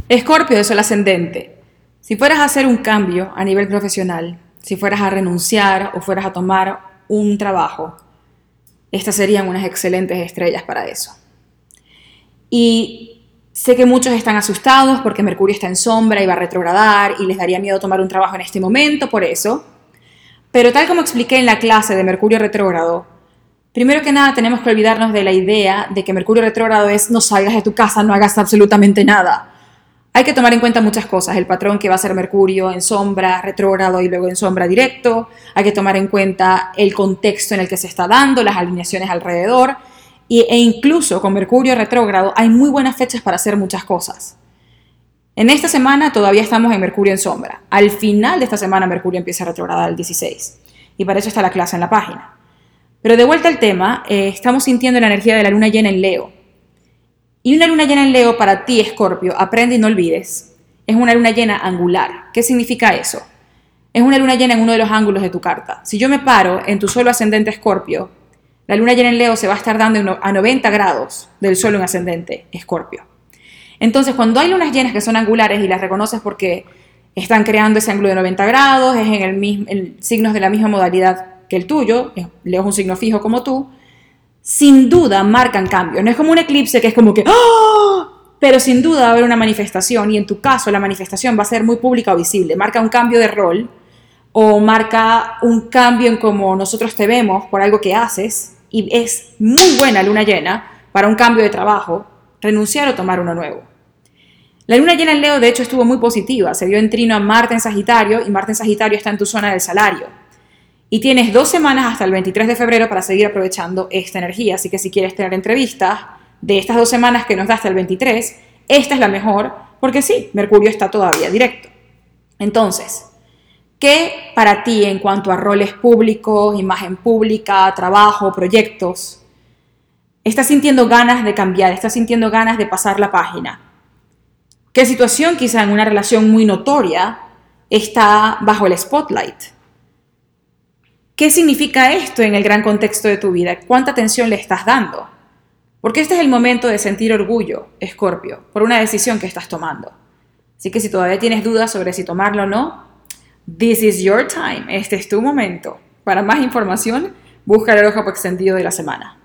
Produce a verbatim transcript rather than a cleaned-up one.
Escorpio de Sol ascendente. Si fueras a hacer un cambio a nivel profesional, si fueras a renunciar o fueras a tomar un trabajo, estas serían unas excelentes estrellas para eso. Y sé que muchos están asustados porque Mercurio está en sombra y va a retrogradar y les daría miedo tomar un trabajo en este momento por eso. Pero tal como expliqué en la clase de Mercurio retrógrado, primero que nada tenemos que olvidarnos de la idea de que Mercurio retrógrado es no salgas de tu casa, no hagas absolutamente nada. Hay que tomar en cuenta muchas cosas, el patrón que va a ser Mercurio en sombra, retrógrado y luego en sombra directo. Hay que tomar en cuenta el contexto en el que se está dando, las alineaciones alrededor. Y, e incluso con Mercurio retrógrado hay muy buenas fechas para hacer muchas cosas. En esta semana todavía estamos en Mercurio en sombra. Al final de esta semana Mercurio empieza a retrogradar el dieciséis. Y para eso está la clase en la página. Pero de vuelta al tema, eh, estamos sintiendo la energía de la luna llena en Leo. Y una luna llena en Leo para ti, Escorpio, aprende y no olvides, es una luna llena angular. ¿Qué significa eso? Es una luna llena en uno de los ángulos de tu carta. Si yo me paro en tu solo ascendente Escorpio, la luna llena en Leo se va a estar dando a noventa grados del solo en ascendente Escorpio. Entonces, cuando hay lunas llenas que son angulares y las reconoces porque están creando ese ángulo de noventa grados, es en el mismo, en signos de la misma modalidad que el tuyo, Leo es un signo fijo como tú, sin duda marcan cambios. No es como un eclipse que es como que ¡oh! Pero sin duda va a haber una manifestación y en tu caso la manifestación va a ser muy pública o visible. Marca un cambio de rol o marca un cambio en cómo nosotros te vemos por algo que haces y es muy buena luna llena para un cambio de trabajo, renunciar o tomar uno nuevo. La luna llena en Leo de hecho estuvo muy positiva. Se dio en trino a Marte en Sagitario y Marte en Sagitario está en tu zona del salario. Y tienes dos semanas hasta el veintitrés de febrero para seguir aprovechando esta energía. Así que si quieres tener entrevistas de estas dos semanas que nos da hasta el veintitrés, esta es la mejor porque sí, Mercurio está todavía directo. Entonces, ¿qué para ti en cuanto a roles públicos, imagen pública, trabajo, proyectos? ¿Estás sintiendo ganas de cambiar? ¿Estás sintiendo ganas de pasar la página? ¿Qué situación quizá en una relación muy notoria está bajo el spotlight? ¿Qué significa esto en el gran contexto de tu vida? ¿Cuánta atención le estás dando? Porque este es el momento de sentir orgullo, Escorpio, por una decisión que estás tomando. Así que si todavía tienes dudas sobre si tomarlo o no, this is your time. Este es tu momento. Para más información, busca el horóscopo extendido de la semana.